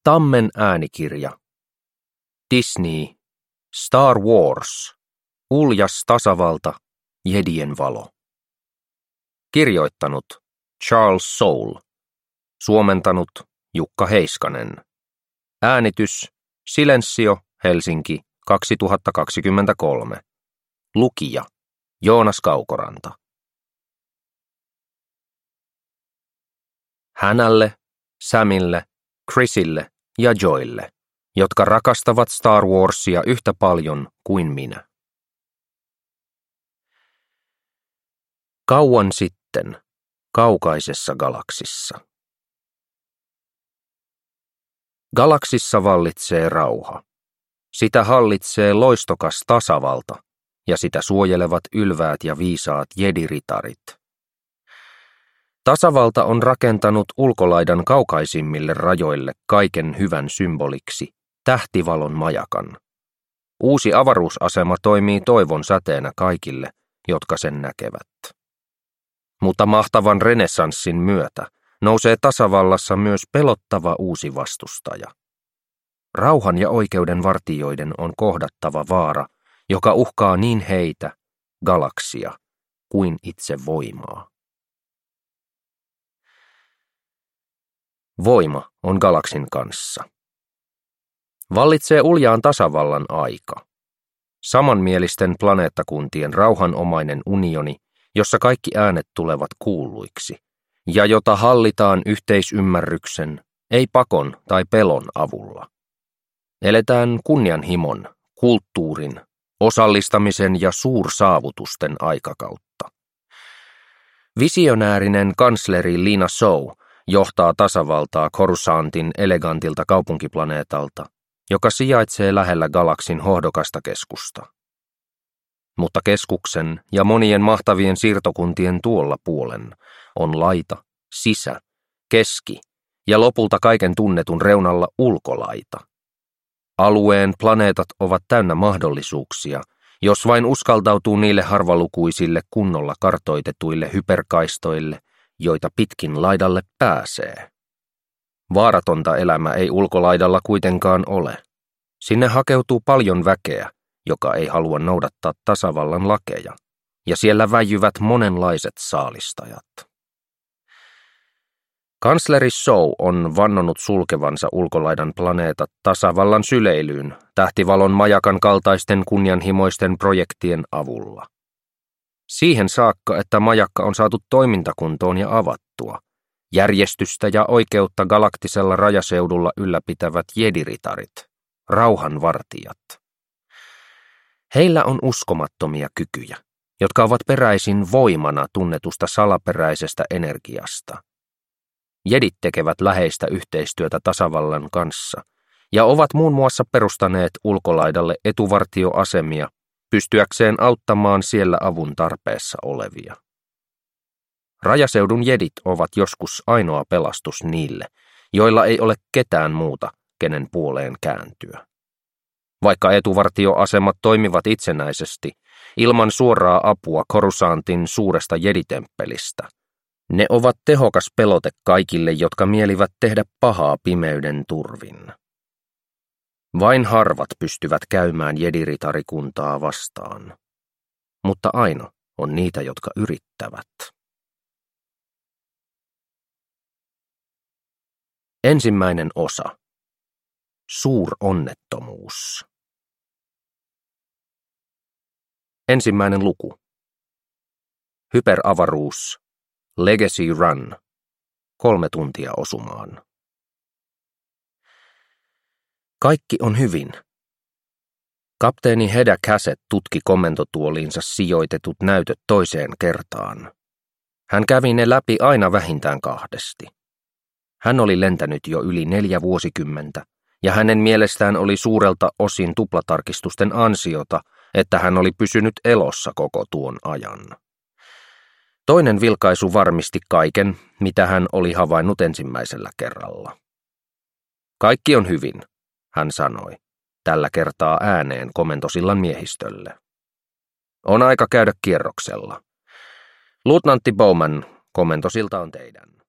Tammen äänikirja. Disney. Star Wars. Uljas tasavalta. Jedien valo. Kirjoittanut Charles Soule. Suomentanut Jukka Heiskanen. Äänitys Silensio, Helsinki, 2023. Lukija Joonas Kaukoranta. Hannahlle, Samille, Chrisille ja Joelle, jotka rakastavat Star Warsia yhtä paljon kuin minä. Kauan sitten, kaukaisessa galaksissa. Galaksissa vallitsee rauha. Sitä hallitsee loistokas tasavalta, ja sitä suojelevat ylväät ja viisaat jediritarit. Tasavalta on rakentanut ulkolaidan kaukaisimmille rajoille kaiken hyvän symboliksi tähtivalon majakan. Uusi avaruusasema toimii toivon säteenä kaikille, jotka sen näkevät. Mutta mahtavan renessanssin myötä nousee tasavallassa myös pelottava uusi vastustaja. Rauhan ja oikeuden vartijoiden on kohdattava vaara, joka uhkaa niin heitä, galaksia, kuin itse voimaa. Voima on galaksin kanssa. Vallitsee uljaan tasavallan aika. Samanmielisten planeettakuntien rauhanomainen unioni, jossa kaikki äänet tulevat kuulluiksi, ja jota hallitaan yhteisymmärryksen, ei pakon tai pelon avulla. Eletään kunnianhimon, kulttuurin, osallistamisen ja suursaavutusten aikakautta. Visionäärinen kansleri Lina Soh johtaa tasavaltaa Coruscantin elegantilta kaupunkiplaneetalta, joka sijaitsee lähellä galaksin hohdokasta keskusta. Mutta keskuksen ja monien mahtavien siirtokuntien tuolla puolen on laita, sisä, keski ja lopulta kaiken tunnetun reunalla ulkolaita. Alueen planeetat ovat täynnä mahdollisuuksia, jos vain uskaltautuu niille harvalukuisille kunnolla kartoitetuille hyperkaistoille, joita pitkin laidalle pääsee. Vaaratonta elämä ei ulkolaidalla kuitenkaan ole. Sinne hakeutuu paljon väkeä, joka ei halua noudattaa tasavallan lakeja, ja siellä väijyvät monenlaiset saalistajat. Kansleri Soh on vannonut sulkevansa ulkolaidan planeetat tasavallan syleilyyn tähtivalon majakan kaltaisten kunnianhimoisten projektien avulla. Siihen saakka, että majakka on saatu toimintakuntoon ja avattua, järjestystä ja oikeutta galaktisella rajaseudulla ylläpitävät jediritarit, rauhanvartijat. Heillä on uskomattomia kykyjä, jotka ovat peräisin voimana tunnetusta salaperäisestä energiasta. Jedit tekevät läheistä yhteistyötä tasavallan kanssa ja ovat muun muassa perustaneet ulkolaidalle etuvartioasemia pystyäkseen auttamaan siellä avun tarpeessa olevia. Rajaseudun jedit ovat joskus ainoa pelastus niille, joilla ei ole ketään muuta, kenen puoleen kääntyä. Vaikka etuvartioasemat toimivat itsenäisesti, ilman suoraa apua Coruscantin suuresta jeditemppelistä, ne ovat tehokas pelote kaikille, jotka mielivät tehdä pahaa pimeyden turvin. Vain harvat pystyvät käymään jediritarikuntaa vastaan, mutta aina on niitä, jotka yrittävät. Ensimmäinen osa. Suuronnettomuus. Ensimmäinen luku. Hyperavaruus. Legacy Run. 3 tuntia osumaan. Kaikki on hyvin. Kapteeni Hedda Cassett tutki komentotuoliinsa sijoitetut näytöt toiseen kertaan. Hän kävi ne läpi aina vähintään 2. Hän oli lentänyt jo yli 4 vuosikymmentä, ja hänen mielestään oli suurelta osin tuplatarkistusten ansiota, että hän oli pysynyt elossa koko tuon ajan. Toinen vilkaisu varmisti kaiken, mitä hän oli havainnut ensimmäisellä kerralla. Kaikki on hyvin, hän sanoi, tällä kertaa ääneen komentosillan miehistölle. On aika käydä kierroksella. Luutnantti Bowman, komentosilta on teidän.